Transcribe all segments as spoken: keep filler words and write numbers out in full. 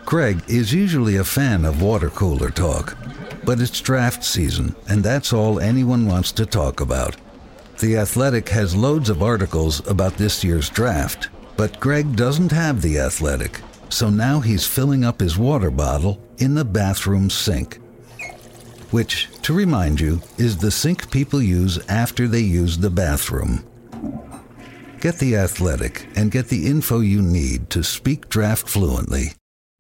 Greg is usually a fan of water cooler talk, but it's draft season, and that's all anyone wants to talk about. The Athletic has loads of articles about this year's draft, but Greg doesn't have The Athletic, so now he's filling up his water bottle in the bathroom sink, which, to remind you, is the sink people use after they use the bathroom. Get The Athletic and get the info you need to speak draft fluently.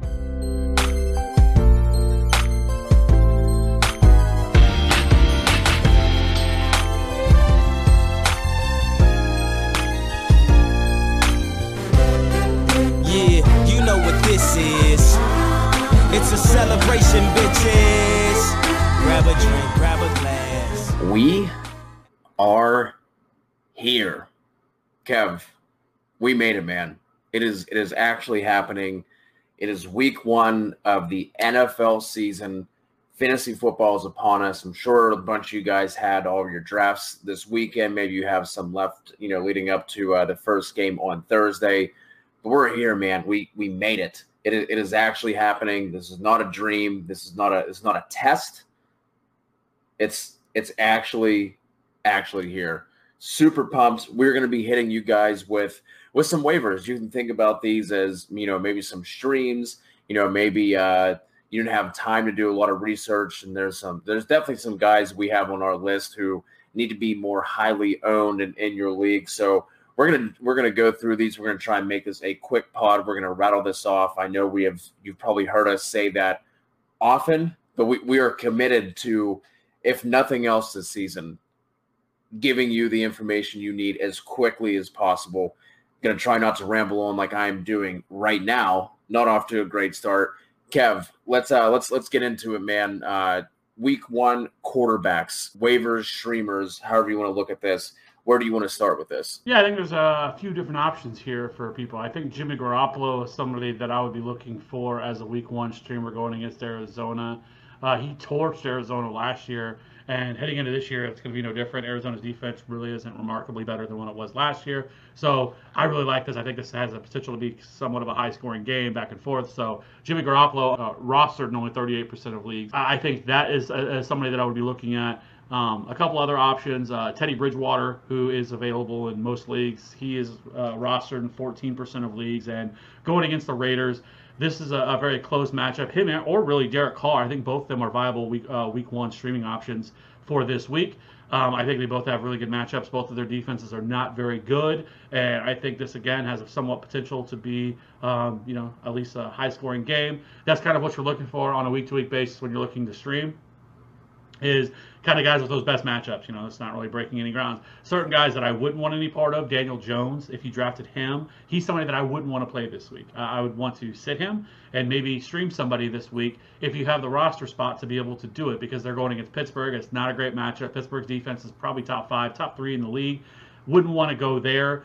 Yeah, you know what this is. It's a celebration, bitches. Grab a drink, grab a glass. We are here. Kev, we made it, man. It is it is actually happening. It is week one of the N F L season. Fantasy football is upon us. I'm sure a bunch of you guys had all of your drafts this weekend. Maybe you have some left, you know, leading up to uh, the first game on Thursday. But we're here, man. We we made it. It is, it is actually happening. This is not a dream. This is not a it's not a test. It's it's actually actually here. Super pumped. We're going to be hitting you guys with with some waivers. You can think about these as, you know, maybe some streams. You know, maybe uh, you didn't have time to do a lot of research, and there's some there's definitely some guys we have on our list who need to be more highly owned in, in your league. So we're gonna we're gonna go through these. We're gonna try and make this a quick pod. We're gonna rattle this off. I know we have you've probably heard us say that often, but we, we are committed to, if nothing else this season, giving you the information you need as quickly as possible. Going to try not to ramble on like I'm doing right now. Not off to a great start. Kev, let's uh, let's let's get into it, man. Uh, week one quarterbacks, waivers, streamers, however you want to look at this. Where do you want to start with this? Yeah, I think there's a few different options here for people. I think Jimmy Garoppolo is somebody that I would be looking for as a week one streamer going against Arizona. Uh, he torched Arizona last year. And heading into this year, it's going to be no different. Arizona's defense really isn't remarkably better than what it was last year. So I really like this. I think this has the potential to be somewhat of a high-scoring game back and forth. So Jimmy Garoppolo uh, rostered in only thirty-eight percent of leagues. I think that is uh, somebody that I would be looking at. Um, a couple other options, uh, Teddy Bridgewater, who is available in most leagues. He is uh, rostered in fourteen percent of leagues. And going against the Raiders, this is a, a very close matchup. Him or really Derek Carr, I think both of them are viable week uh, week one streaming options for this week. Um, I think they both have really good matchups. Both of their defenses are not very good, and I think this again has a somewhat potential to be, um, you know, at least a high-scoring game. That's kind of what you're looking for on a week-to-week basis when you're looking to stream. Is kind of guys with those best matchups. You know, it's not really breaking any grounds. Certain guys that I wouldn't want any part of, Daniel Jones, if you drafted him, he's somebody that I wouldn't want to play this week. Uh, I would want to sit him and maybe stream somebody this week if you have the roster spot to be able to do it, because they're going against Pittsburgh. It's not a great matchup. Pittsburgh's defense is probably top five, top three in the league. Wouldn't want to go there.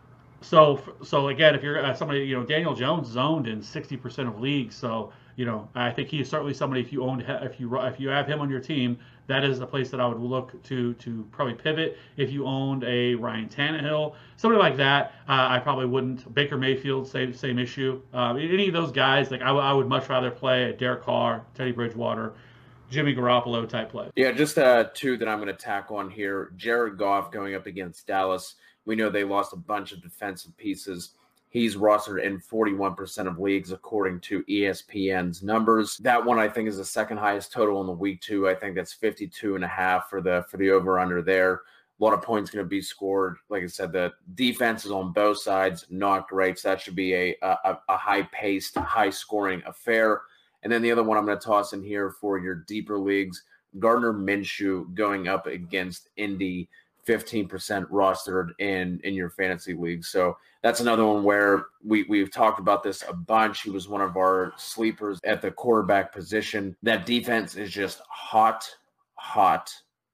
So, so again, if you're uh, somebody, you know, Daniel Jones is owned in sixty percent of leagues. So, you know, I think he is certainly somebody, if you owned, if you if you have him on your team, that is a place that I would look to to probably pivot. If you owned a Ryan Tannehill, somebody like that, uh, I probably wouldn't. Baker Mayfield, same same issue. Uh, any of those guys, like I, w- I would much rather play a Derek Carr, Teddy Bridgewater, Jimmy Garoppolo type play. Yeah, just uh, two that I'm going to tack on here. Jared Goff going up against Dallas. We know they lost a bunch of defensive pieces. He's rostered in forty-one percent of leagues, according to E S P N's numbers. That one, I think, is the second highest total in the week two. I think that's fifty-two and a half for the for the over-under there. A lot of points going to be scored. Like I said, the defense is on both sides, not great. So that should be a, a, a high-paced, high-scoring affair. And then the other one I'm going to toss in here for your deeper leagues, Gardner Minshew going up against Indy, fifteen percent rostered in, in your fantasy league. So that's another one where we, we've talked about this a bunch. He was one of our sleepers at the quarterback position. That defense is just hot, hot,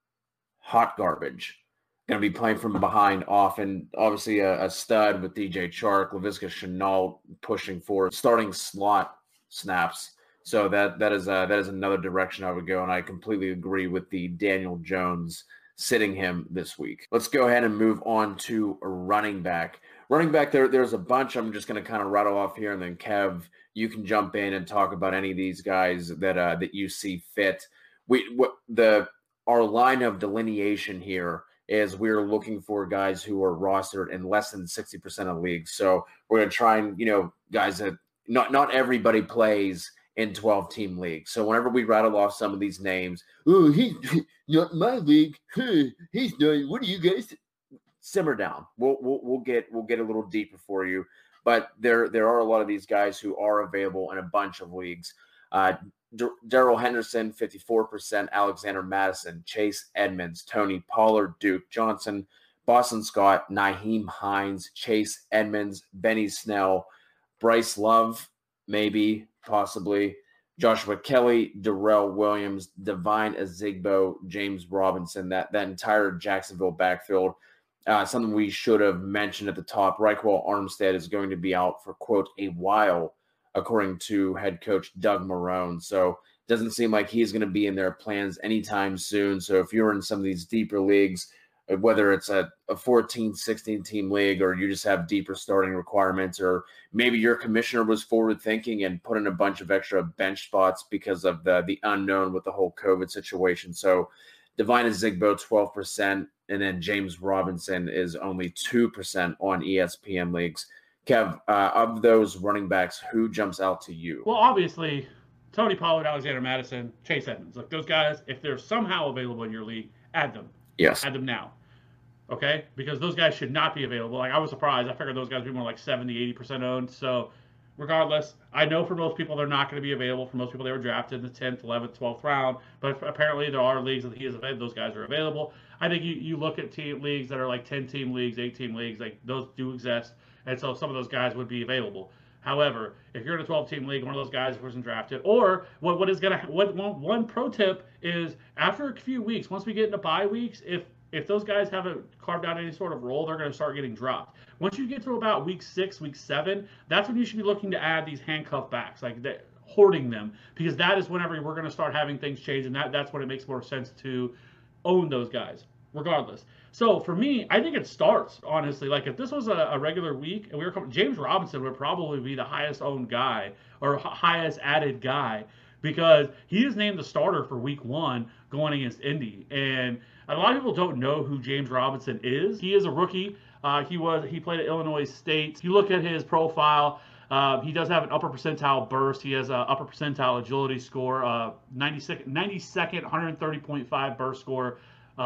hot garbage. Going to be playing from behind often. Obviously a, a stud with D J Chark, Laviska Shenault pushing for starting slot snaps. So that that is a, that is another direction I would go, and I completely agree with the Daniel Jones sitting him this week. Let's go ahead and move on to a running back. Running back, there, there's a bunch I'm just going to kind of rattle off here, and then Kev, you can jump in and talk about any of these guys that uh, that you see fit. We what the our line of delineation here is we're looking for guys who are rostered in less than sixty percent of leagues. So we're going to try and, you know, guys that not, not everybody plays in twelve team leagues. So whenever we rattle off some of these names, oh, he's not in my league. He's not, what do you guys simmer down? We'll, we'll, we'll get, we'll get a little deeper for you, but there, there are a lot of these guys who are available in a bunch of leagues. Uh, Darrell Henderson, fifty-four percent, Alexander Madison, Chase Edmonds, Tony Pollard, Duke Johnson, Boston Scott, Nyheim Hines, Chase Edmonds, Benny Snell, Bryce Love, maybe, possibly, Joshua Kelly, Darrell Williams, Devine Ezigbo, James Robinson, that, that entire Jacksonville backfield. Uh, something we should have mentioned at the top, Raekwon Armstead is going to be out for, quote, a while, according to head coach Doug Marrone. So it doesn't seem like he's going to be in their plans anytime soon. So if you're in some of these deeper leagues, whether it's a, a fourteen, sixteen team league, or you just have deeper starting requirements, or maybe your commissioner was forward thinking and put in a bunch of extra bench spots because of the, the unknown with the whole COVID situation. So Devine Ezigbo, twelve percent, and then James Robinson is only two percent on E S P N leagues. Kev, uh, of those running backs, who jumps out to you? Well, obviously, Tony Pollard, Alexander Madison, Chase Edmonds. Look, those guys, if they're somehow available in your league, add them. Yes. Add them now. Okay? Because those guys should not be available. Like, I was surprised. I figured those guys would be more like seventy, eighty percent owned. So, regardless, I know for most people they're not going to be available. For most people, they were drafted in the tenth, eleventh, twelfth round. But apparently, there are leagues that he is available. Those guys are available. I think you, you look at team leagues that are like ten-team leagues, eight-team leagues. Like, those do exist. And so some of those guys would be available. However, if you're in a twelve-team league, one of those guys wasn't drafted, or what what is gonna what one, one pro tip is after a few weeks, once we get into bye weeks, if if those guys haven't carved out any sort of role, they're going to start getting dropped. Once you get to about week six, week seven, that's when you should be looking to add these handcuff backs, like that, hoarding them, because that is whenever we're going to start having things change, and that that's when it makes more sense to own those guys, regardless. So for me, I think it starts, honestly. Like if this was a, a regular week and we were coming, James Robinson would probably be the highest owned guy or h- highest added guy, because he is named the starter for week one going against Indy. And a lot of people don't know who James Robinson is. He is a rookie. Uh, he was he played at Illinois State. If you look at his profile, uh, he does have an upper percentile burst. He has an upper percentile agility score, uh, ninety-second, ninety-second, one thirty point five burst score,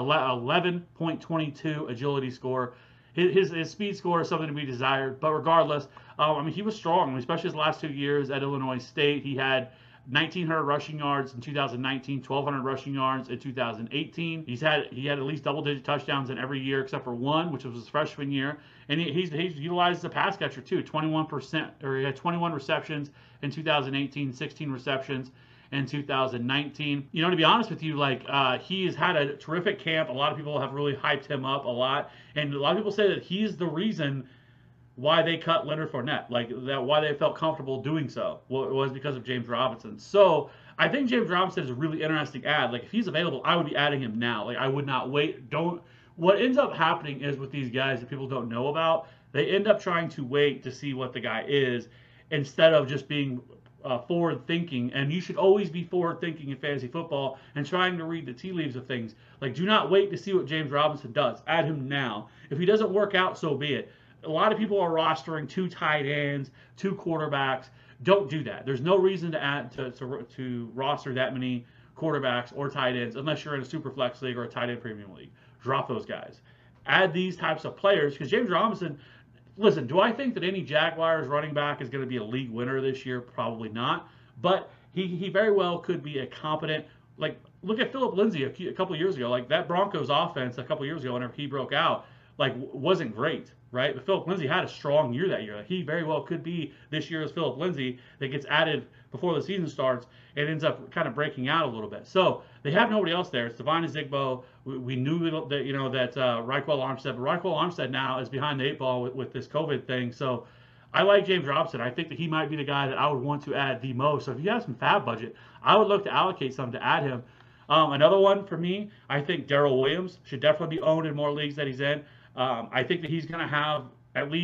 eleven point two two agility score. His, his, his speed score is something to be desired, but regardless, um, I mean, he was strong, I mean, especially his last two years at Illinois State. He had nineteen hundred rushing yards in two thousand nineteen, twelve hundred rushing yards in two thousand eighteen. He's had he had at least double-digit touchdowns in every year except for one, which was his freshman year. And he, he's he's utilized as a pass catcher too, twenty-one percent, or he had twenty-one receptions in two thousand eighteen, sixteen receptions in two thousand nineteen. You know, to be honest with you, like uh, he has had a terrific camp. A lot of people have really hyped him up a lot, and a lot of people say that he's the reason why they cut Leonard Fournette, like that, why they felt comfortable doing so was because of James Robinson. So I think James Robinson is a really interesting ad. Like if he's available, I would be adding him now. Like I would not wait. Don't. What ends up happening is with these guys that people don't know about, they end up trying to wait to see what the guy is instead of just being uh, forward thinking. And you should always be forward thinking in fantasy football and trying to read the tea leaves of things. Like do not wait to see what James Robinson does. Add him now. If he doesn't work out, so be it. A lot of people are rostering two tight ends, two quarterbacks. Don't do that. There's no reason to add to, to, to roster that many quarterbacks or tight ends unless you're in a super flex league or a tight end premium league. Drop those guys. Add these types of players because James Robinson, listen, do I think that any Jaguars running back is going to be a league winner this year? Probably not. But he, he very well could be a competent, like, look at Philip Lindsay a, a couple years ago. Like, that Broncos offense a couple years ago, whenever he broke out, like, wasn't great, right? But Philip Lindsay had a strong year that year. Like, he very well could be this year's Philip Lindsay that gets added before the season starts and ends up kind of breaking out a little bit. So they have nobody else there. It's Devine Ezigbo. We, we knew that, you know, that uh, Raekwon Armstead, but Raekwon Armstead now is behind the eight ball with, with this COVID thing. So I like James Robinson. I think that he might be the guy that I would want to add the most. So if you have some fab budget, I would look to allocate some to add him. Um, another one for me, I think Darrell Williams should definitely be owned in more leagues that he's in. Um, I think that he's going to have at least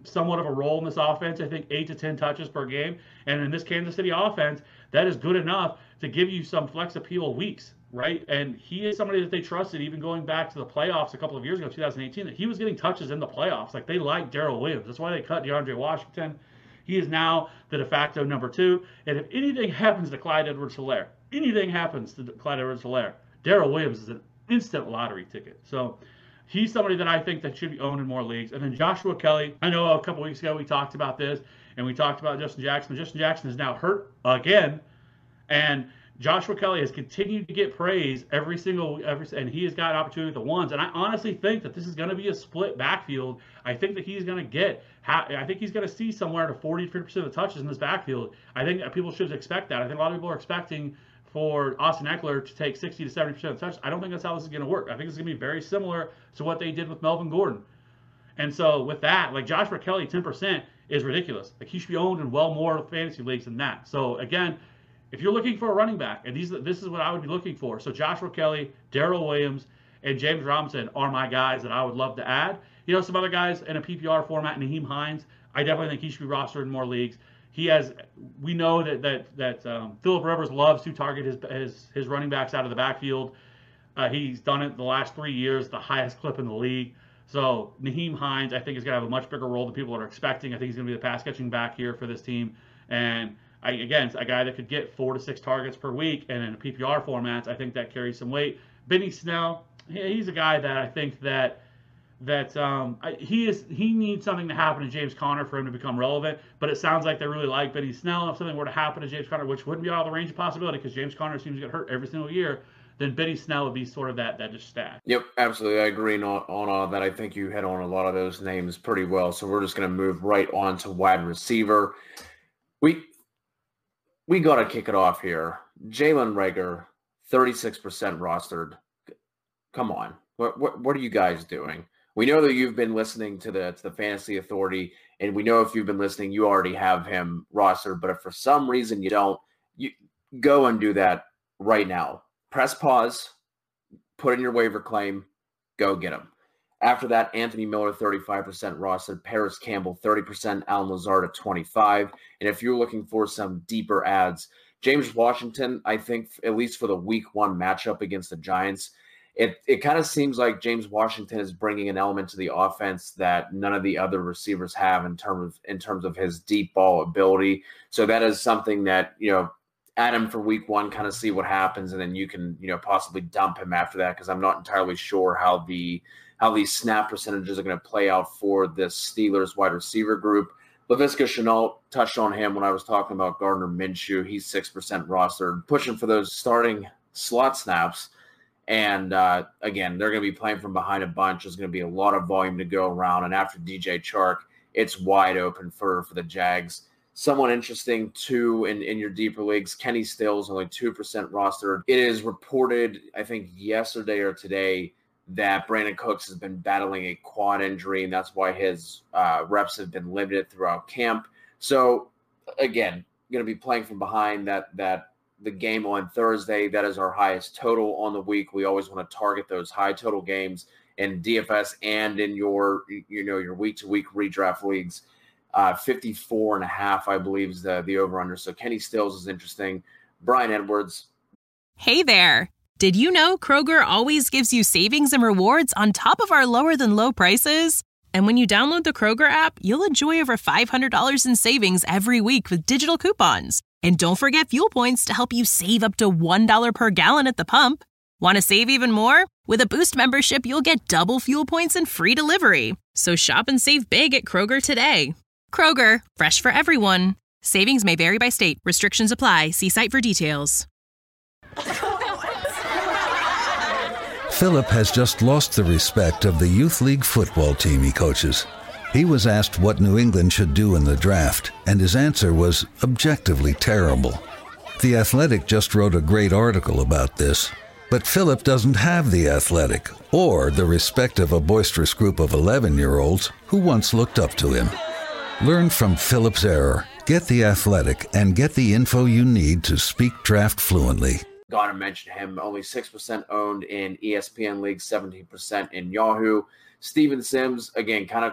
somewhat of a role in this offense. I think eight to ten touches per game. And in this Kansas City offense, that is good enough to give you some flex appeal weeks, right? And he is somebody that they trusted, even going back to the playoffs a couple of years ago, two thousand eighteen, that he was getting touches in the playoffs. Like, they like Darrell Williams. That's why they cut DeAndre Washington. He is now the de facto number two. And if anything happens to Clyde Edwards-Helaire, anything happens to Clyde Edwards-Helaire, Darrell Williams is an instant lottery ticket. So he's somebody that I think that should be owned in more leagues. And then Joshua Kelly, I know a couple weeks ago we talked about this, and we talked about Justin Jackson. Justin Jackson is now hurt again, and Joshua Kelly has continued to get praise every single every, and he has got opportunity with the ones. And I honestly think that this is going to be a split backfield. I think that he's going to get, I think he's going to see somewhere to forty to fifty percent of the touches in this backfield. I think that people should expect that. I think a lot of people are expecting for Austin Eckler to take sixty to seventy percent of the touches. I don't think that's how this is going to work. I think it's going to be very similar to what they did with Melvin Gordon. And so with that, like Joshua Kelly, ten percent is ridiculous. Like, he should be owned in well more fantasy leagues than that. So again, if you're looking for a running back, and these this is what I would be looking for. So Joshua Kelly, Darrell Williams, and James Robinson are my guys that I would love to add. You know, some other guys in a P P R format, Nyheim Hines, I definitely think he should be rostered in more leagues. He has, we know that that that um, Phillip Rivers loves to target his his his running backs out of the backfield. Uh, he's done it the last three years, the highest clip in the league. So Nyheim Hines, I think, is going to have a much bigger role than people are expecting. I think he's going to be the pass catching back here for this team. And I, again, a guy that could get four to six targets per week, and in a P P R formats, I think that carries some weight. Benny Snell, he's a guy that I think that that um, I, he is he needs something to happen to James Conner for him to become relevant. But it sounds like they really like Benny Snell. If something were to happen to James Conner, which wouldn't be out of the range of possibility because James Conner seems to get hurt every single year, then Benny Snell would be sort of that that just stack. Yep, absolutely. I agree on, on all that. I think you hit on a lot of those names pretty well. So we're just going to move right on to wide receiver. We we got to kick it off here. Jalen Reagor, thirty-six percent rostered. Come on. What, what what are you guys doing? We know that you've been listening to the to the Fantasy Authority, and we know if you've been listening, you already have him rostered. But if for some reason you don't, you go and do that right now. Press pause, put in your waiver claim, go get him. After that, Anthony Miller, thirty-five percent rostered, Paris Campbell, thirty percent, Allen Lazard at twenty-five. And if you're looking for some deeper ads, James Washington, I think, at least for the week one matchup against the Giants, it, it kind of seems like James Washington is bringing an element to the offense that none of the other receivers have in terms of, in terms of his deep ball ability. So that is something that, you know, add him for week one, kind of see what happens, and then you can, you know, possibly dump him after that, because I'm not entirely sure how the how these snap percentages are going to play out for this Steelers wide receiver group. Laviska Shenault, touched on him when I was talking about Gardner Minshew. He's six percent rostered, pushing for those starting slot snaps. And uh, again, they're going to be playing from behind a bunch. There's going to be a lot of volume to go around. And after D J Chark, it's wide open for, for the Jags. Someone interesting, too, in, in your deeper leagues, Kenny Stills, only two percent rostered. It is reported, I think, yesterday or today, that Brandon Cooks has been battling a quad injury, and that's why his uh, reps have been limited throughout camp. So, again, going to be playing from behind that that the game on Thursday. That is our highest total on the week. We always want to target those high total games in D F S and in your, you know, your week-to-week redraft leagues. Uh, fifty-four and a half, I believe, is the, the over-under. So Kenny Stills is interesting. Bryan Edwards. Hey there. Did you know Kroger always gives you savings and rewards on top of our lower-than-low prices? And when you download the Kroger app, you'll enjoy over five hundred dollars in savings every week with digital coupons. And don't forget fuel points to help you save up to one dollar per gallon at the pump. Want to save even more? With a Boost membership, you'll get double fuel points and free delivery. So shop and save big at Kroger today. Kroger, fresh for everyone. Savings may vary by state. Restrictions apply. See site for details. Philip has just lost the respect of the youth league football team he coaches. He was asked what New England should do in the draft, and his answer was objectively terrible. The Athletic just wrote a great article about this, but Philip doesn't have the Athletic or the respect of a boisterous group of eleven-year-olds who once looked up to him. Learn from Philip's error, get the Athletic, and get the info you need to speak draft fluently. Gotta mention him, only six percent owned in E S P N leagues, seventeen percent in Yahoo. Steven Sims, again, kind of close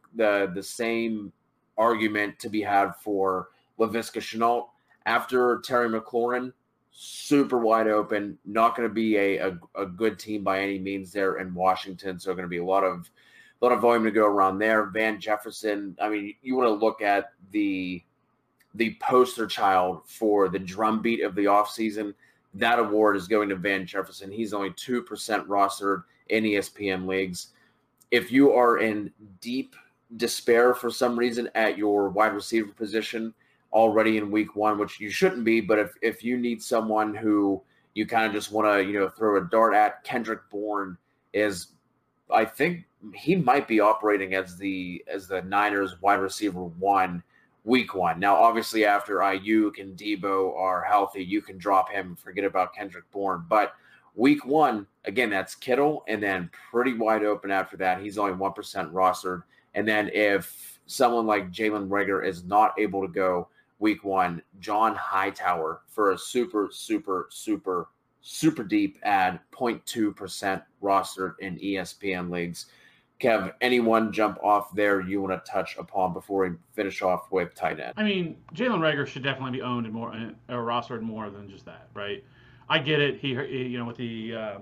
the the same argument to be had for Laviska Shenault. After Terry McLaurin, super wide open, not going to be a, a, a good team by any means there in Washington. So going to be a lot of a lot of volume to go around there. Van Jefferson, I mean, you want to look at the the poster child for the drumbeat of the offseason. That award is going to Van Jefferson. He's only two percent rostered in E S P N leagues. If you are in deep despair for some reason at your wide receiver position already in week one, which you shouldn't be, but if, if you need someone who you kind of just want to, you know, throw a dart at, Kendrick Bourne is, I think he might be operating as the as the Niners wide receiver one week one. Now, obviously, after Ayuk and Debo are healthy, you can drop him and forget about Kendrick Bourne. But week one, again, that's Kittle, and then pretty wide open after that. He's only one percent rostered. And then if someone like Jalen Reagor is not able to go week one, John Hightower for a super, super, super, super deep ad, zero point two percent rostered in E S P N leagues. Kev, anyone jump off there you want to touch upon before we finish off with tight end? I mean, Jalen Reagor should definitely be owned and more, or rostered more than just that, right? I get it. He, you know, with the uh,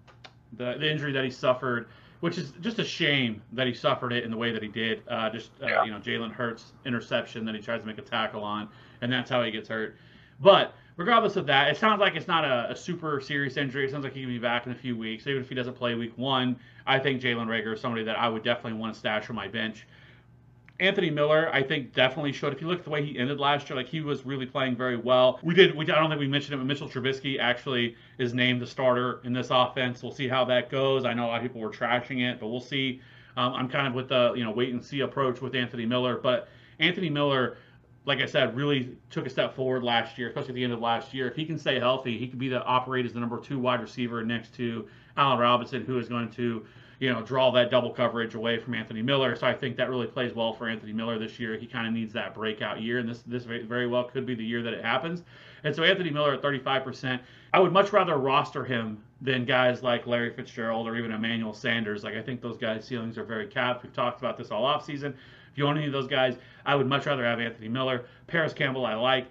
the, the injury that he suffered, which is just a shame that he suffered it in the way that he did. Uh, just, uh, yeah. you know, Jalen Hurts interception that he tries to make a tackle on, and that's how he gets hurt. But regardless of that, it sounds like it's not a, a super serious injury. It sounds like he can be back in a few weeks. Even if he doesn't play week one, I think Jalen Reagor is somebody that I would definitely want to stash on my bench. Anthony Miller, I think, definitely should. If you look at the way he ended last year, like, he was really playing very well. We did. We I don't think we mentioned it, but Mitchell Trubisky actually is named the starter in this offense. We'll see how that goes. I know a lot of people were trashing it, but we'll see. Um, I'm kind of with the you know wait and see approach with Anthony Miller, but Anthony Miller, like I said, really took a step forward last year, especially at the end of last year. If he can stay healthy, he could be the operate as the number two wide receiver next to Allen Robinson, who is going to, you know, draw that double coverage away from Anthony Miller. So I think that really plays well for Anthony Miller this year. He kind of needs that breakout year, and this this very well could be the year that it happens. And so Anthony Miller at thirty-five percent, I would much rather roster him than guys like Larry Fitzgerald or even Emmanuel Sanders. Like, I think those guys' ceilings are very capped. We've talked about this all offseason. If you own any of those guys, I would much rather have Anthony Miller. Paris Campbell, I like.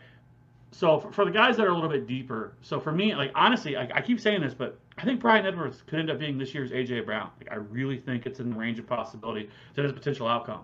So for, for the guys that are a little bit deeper, so for me, like, honestly, I, I keep saying this, but I think Bryan Edwards could end up being this year's A J Brown. Like, I really think it's in the range of possibility to his potential outcome.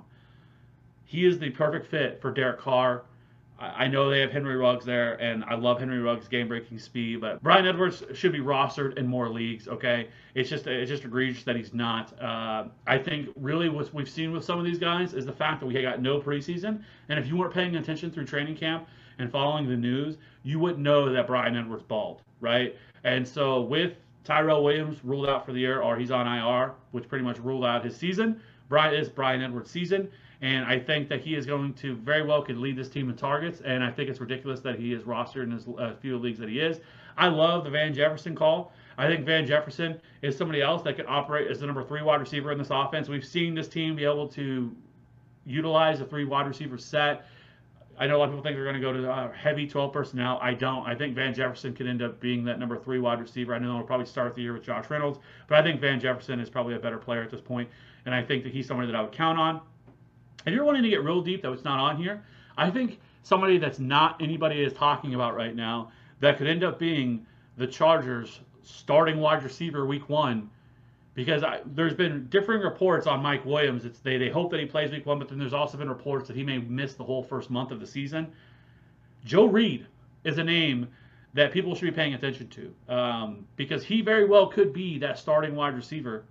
He is the perfect fit for Derek Carr. I, I know they have Henry Ruggs there, and I love Henry Ruggs' game-breaking speed, but Bryan Edwards should be rostered in more leagues, okay? It's just it's just egregious that he's not. Uh, I think really what we've seen with some of these guys is the fact that we got no preseason, and if you weren't paying attention through training camp and following the news, you wouldn't know that Bryan Edwards balled, right? And so with Tyrell Williams ruled out for the year, or he's on I R, which pretty much ruled out his season, Brian is Bryan Edwards' season, and I think that he is going to very well could lead this team in targets, and I think it's ridiculous that he is rostered in as uh, few leagues that he is. I love the Van Jefferson call. I think Van Jefferson is somebody else that could operate as the number three wide receiver in this offense. We've seen this team be able to utilize a three wide receiver set. I know a lot of people think they're going to go to uh, heavy twelve personnel. I don't. I think Van Jefferson could end up being that number three wide receiver. I know he'll probably start the year with Josh Reynolds, but I think Van Jefferson is probably a better player at this point, and I think that he's somebody that I would count on. If you're wanting to get real deep, that was not on here, I think somebody that's not anybody is talking about right now that could end up being the Chargers' starting wide receiver week one, because I, there's been differing reports on Mike Williams. It's they, they hope that he plays week one, but then there's also been reports that he may miss the whole first month of the season. Joe Reed is a name that people should be paying attention to, um, because he very well could be that starting wide receiver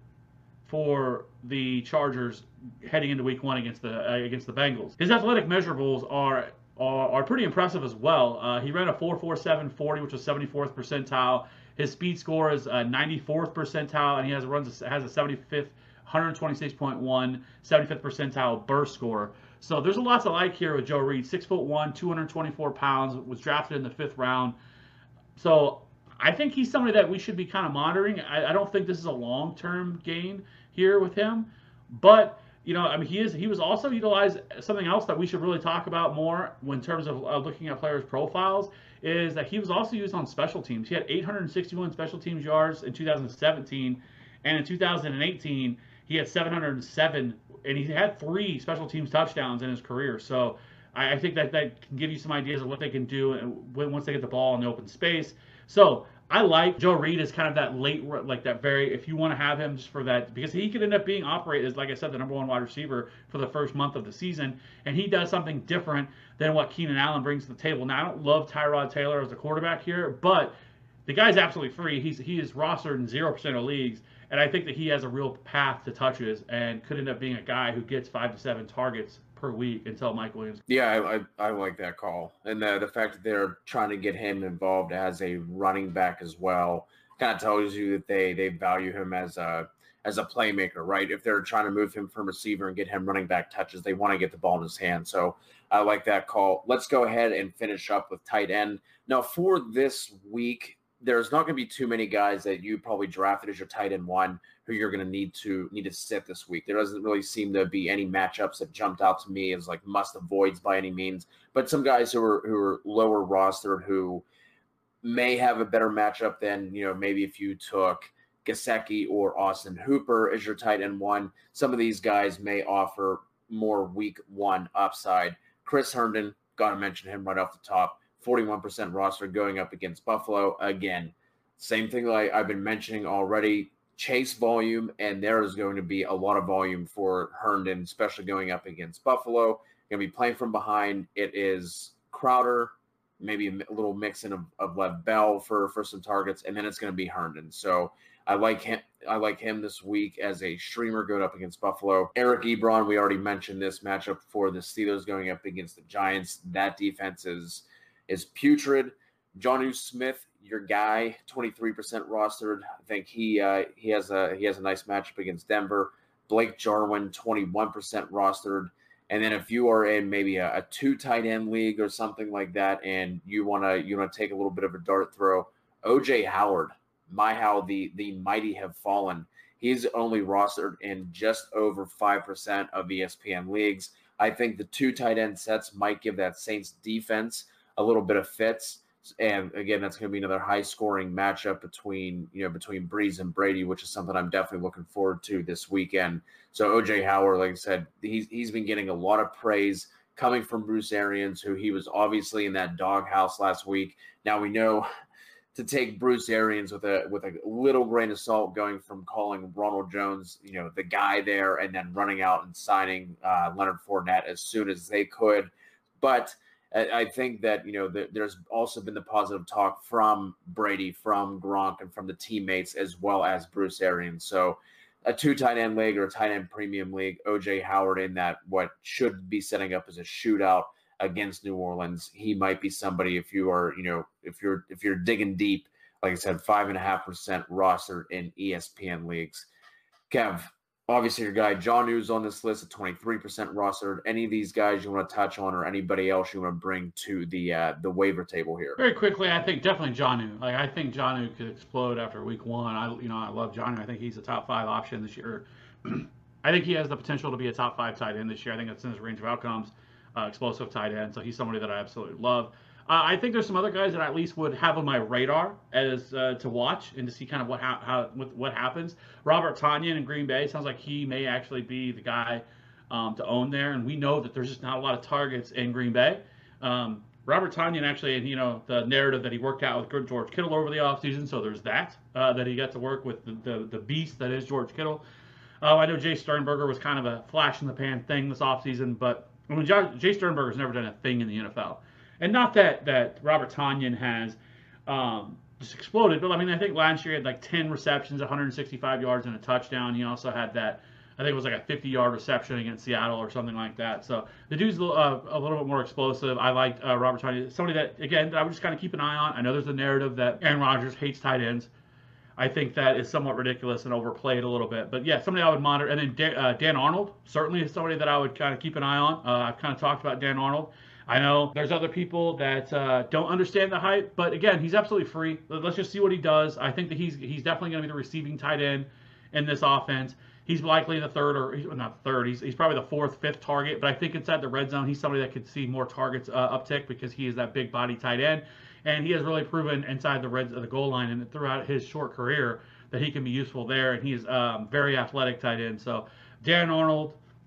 for the Chargers heading into week one against the uh, against the Bengals. His athletic measurables are are, are pretty impressive as well. Uh, he ran a four four seven forty, which was seventy-fourth percentile. His speed score is uh, ninety-fourth percentile, and he has runs has a seventy-fifth, one twenty-six point one, seventy-fifth percentile burst score. So there's a lot to like here with Joe Reed. Six foot one, two hundred twenty-four pounds, was drafted in the fifth round. So I think he's somebody that we should be kind of monitoring. I, I don't think this is a long-term gain here with him, but you know, I mean, he is he was also utilized. Something else that we should really talk about more in terms of uh, looking at players' profiles is that he was also used on special teams. He had eight hundred sixty-one special teams yards in two thousand seventeen, and in two thousand eighteen he had seven hundred seven and he had three special teams touchdowns in his career. So I, I think that that can give you some ideas of what they can do and when, once they get the ball in the open space. So I like Joe Reed as kind of that late, like that very, if you want to have him just for that, because he could end up being operated as, like I said, the number one wide receiver for the first month of the season, and he does something different than what Keenan Allen brings to the table. Now, I don't love Tyrod Taylor as a quarterback here, but the guy's absolutely free. He's He is rostered in zero percent of leagues, and I think that he has a real path to touches and could end up being a guy who gets five to seven targets per week until Mike Williams. Yeah, I, I, I like that call. And the, the fact that they're trying to get him involved as a running back as well kind of tells you that they they value him as a as a playmaker, right? If they're trying to move him from receiver and get him running back touches, they want to get the ball in his hand. So I like that call. Let's go ahead and finish up with tight end. Now, for this week, there's not going to be too many guys that you probably drafted as your tight end one who you're going to need to need to sit this week. There doesn't really seem to be any matchups that jumped out to me as like must avoids by any means, but some guys who are who are lower rostered who may have a better matchup than, you know, maybe if you took Gesicki or Austin Hooper as your tight end one. Some of these guys may offer more week one upside. Chris Herndon, got to mention him right off the top. forty-one percent roster going up against Buffalo. Again, same thing like I've been mentioning already, chase volume, and there is going to be a lot of volume for Herndon, especially going up against Buffalo. Going to be playing from behind. It is Crowder, maybe a little mix in of, of Lev Bell for, for some targets, and then it's going to be Herndon. So I like him. I like him this week as a streamer going up against Buffalo. Eric Ebron, we already mentioned this matchup for the Steelers going up against the Giants. That defense is is putrid. Jonnu Smith, your guy, twenty-three percent rostered. I think he uh, he has a he has a nice matchup against Denver. Blake Jarwin, twenty-one percent rostered. And then if you are in maybe a, a two tight end league or something like that, and you wanna you wanna take a little bit of a dart throw, O J Howard, my how the the mighty have fallen. He's only rostered in just over five percent of E S P N leagues. I think the two tight end sets might give that Saints defense a little bit of fits. And again, that's going to be another high scoring matchup between, you know, between Breeze and Brady, which is something I'm definitely looking forward to this weekend. So O J Howard, like I said, he's, he's been getting a lot of praise coming from Bruce Arians, who he was obviously in that doghouse last week. Now we know to take Bruce Arians with a, with a little grain of salt, going from calling Ronald Jones, you know, the guy there, and then running out and signing uh, Leonard Fournette as soon as they could. But I think that, you know, there's also been the positive talk from Brady, from Gronk, and from the teammates, as well as Bruce Arians. So a two tight end league or a tight end premium league, O J Howard in that what should be setting up as a shootout against New Orleans. He might be somebody, if you are, you know, if you're if you're digging deep, like I said, five and a half percent rostered in E S P N leagues. Kev, obviously, your guy Jonnu's on this list at twenty-three percent rostered. Any of these guys you want to touch on, or anybody else you want to bring to the uh, the waiver table here? Very quickly, I think definitely Jonnu. Like I think Jonnu could explode after week one. I you know I love Jonnu. I think he's a top five option this year. I think he has the potential to be a top five tight end this year. I think that's in his range of outcomes. Uh, explosive tight end. So he's somebody that I absolutely love. Uh, I think there's some other guys that I at least would have on my radar as uh, to watch and to see kind of what ha- how what, what happens. Robert Tonyan in Green Bay sounds like he may actually be the guy um, to own there, and we know that there's just not a lot of targets in Green Bay. Um, Robert Tonyan actually, and you know the narrative that he worked out with George Kittle over the offseason, so there's that uh, that he got to work with the the, the beast that is George Kittle. Uh, I know Jay Sternberger was kind of a flash in the pan thing this offseason, but I mean, Jay Sternberger's never done a thing in the N F L. And not that, that Robert Tonyan has um, just exploded, but I mean, I think last year he had like ten receptions, one hundred sixty-five yards, and a touchdown. He also had that, I think it was like a fifty-yard reception against Seattle or something like that. So the dude's a little, uh, a little bit more explosive. I liked uh, Robert Tonyan. Somebody that, again, that I would just kind of keep an eye on. I know there's a narrative that Aaron Rodgers hates tight ends. I think that is somewhat ridiculous and overplayed a little bit. But yeah, somebody I would monitor. And then Dan, uh, Dan Arnold certainly is somebody that I would kind of keep an eye on. Uh, I've kind of talked about Dan Arnold. I know there's other people that uh, don't understand the hype, but again, he's absolutely free. Let's just see what he does. I think that he's he's definitely going to be the receiving tight end in this offense. He's likely the third, or well, not third. He's he's probably the fourth, fifth target. But I think inside the red zone, he's somebody that could see more targets uh, uptick because he is that big body tight end, and he has really proven inside the red the goal line and throughout his short career that he can be useful there. And he's um, very athletic tight end. So Dan Arnold,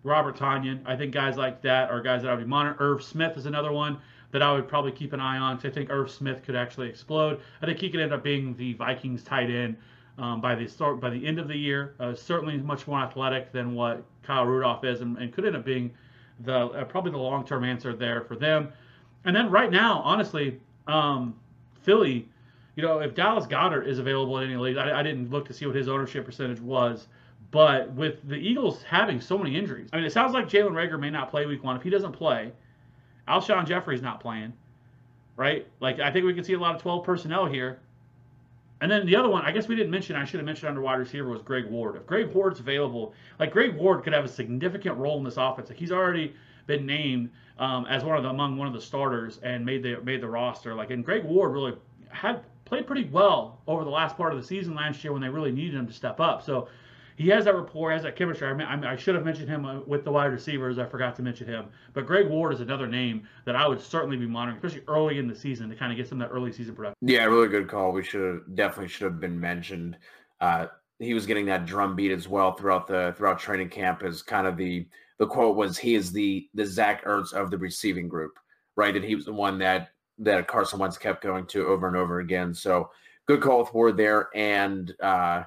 Robert Tonyan. I think guys like that are guys that I would be monitoring. Irv Smith is another one that I would probably keep an eye on, because I think Irv Smith could actually explode. I think he could end up being the Vikings tight end um, by the start by the end of the year. Uh, certainly much more athletic than what Kyle Rudolph is, and, and could end up being the uh, probably the long-term answer there for them. And then right now, honestly, um, Philly, you know, if Dallas Goedert is available in any league, I, I didn't look to see what his ownership percentage was, but with the Eagles having so many injuries, I mean, it sounds like Jalen Reagor may not play week one. If he doesn't play, Alshon Jeffrey's not playing, right? Like, I think we can see a lot of twelve personnel here. And then the other one, I guess we didn't mention, I should have mentioned under wide receiver, was Greg Ward. If Greg Ward's available, like Greg Ward could have a significant role in this offense. Like, he's already been named um, as one of the among one of the starters and made the made the roster. Like, and Greg Ward really had played pretty well over the last part of the season last year when they really needed him to step up. So he has that rapport, has that chemistry. I mean, I, mean, I should have mentioned him with the wide receivers. I forgot to mention him. But Greg Ward is another name that I would certainly be monitoring, especially early in the season, to kind of get some of that early season production. Yeah, really good call. We should have definitely should have been mentioned. Uh, he was getting that drum beat as well throughout the throughout training camp. As kind of the the quote was, he is the the Zach Ertz of the receiving group, right? And he was the one that that Carson Wentz kept going to over and over again. So good call with Ward there. And uh,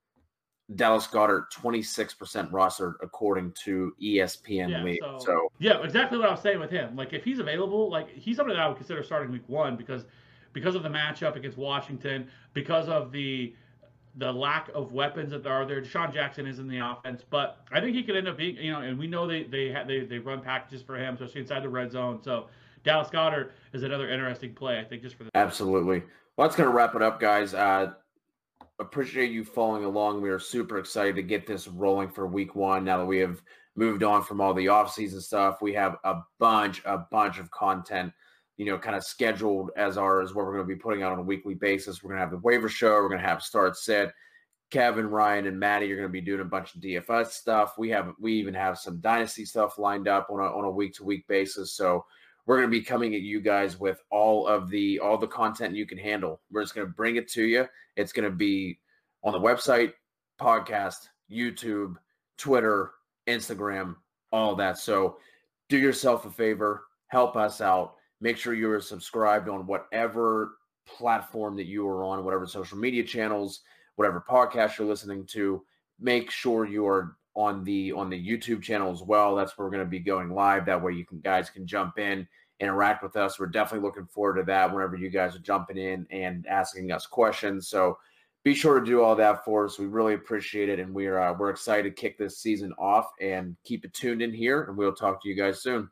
Dallas Goedert, twenty-six percent rostered according to E S P N yeah, League. So, so yeah, exactly what I was saying with him. Like, if he's available, like, he's somebody that I would consider starting week one because because of the matchup against Washington, because of the the lack of weapons that are there. Deshaun Jackson is in the offense, but I think he could end up being, you know, and we know they they ha- they they run packages for him, especially inside the red zone. So Dallas Goedert is another interesting play, I think, just for the absolutely. Well, that's going to wrap it up, guys. Uh, appreciate you following along. We are super excited to get this rolling for week one. Now that we have moved on from all the off-season stuff, we have a bunch, a bunch of content, you know, kind of scheduled as our as what we're going to be putting out on a weekly basis. We're going to have the waiver show. We're going to have start sit. Kevin, Ryan, and Maddie are going to be doing a bunch of D F S stuff. We have we even have some dynasty stuff lined up on a on a week-to-week basis. So we're going to be coming at you guys with all of the all the content you can handle. We're just going to bring it to you. It's going to be on the website, podcast, YouTube, Twitter, Instagram, all that. So do yourself a favor, help us out. Make sure you are subscribed on whatever platform that you are on, whatever social media channels, whatever podcast you're listening to. Make sure you are on the on the YouTube channel as well. That's where we're going to be going live. That way you can guys can jump in, interact with us. We're definitely looking forward to that whenever you guys are jumping in and asking us questions. So be sure to do all that for us. We really appreciate it, and we're uh, we're excited to kick this season off. And keep it tuned in here, and we'll talk to you guys soon.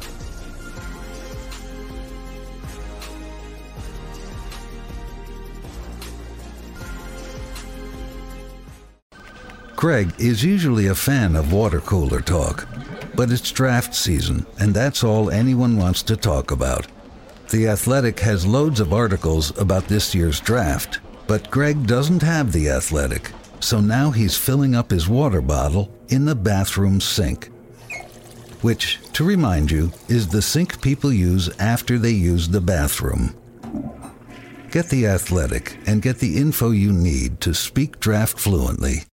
Greg is usually a fan of water cooler talk, but it's draft season, and that's all anyone wants to talk about. The Athletic has loads of articles about this year's draft, but Greg doesn't have The Athletic, so now he's filling up his water bottle in the bathroom sink. Which, to remind you, is the sink people use after they use the bathroom. Get The Athletic and get the info you need to speak draft fluently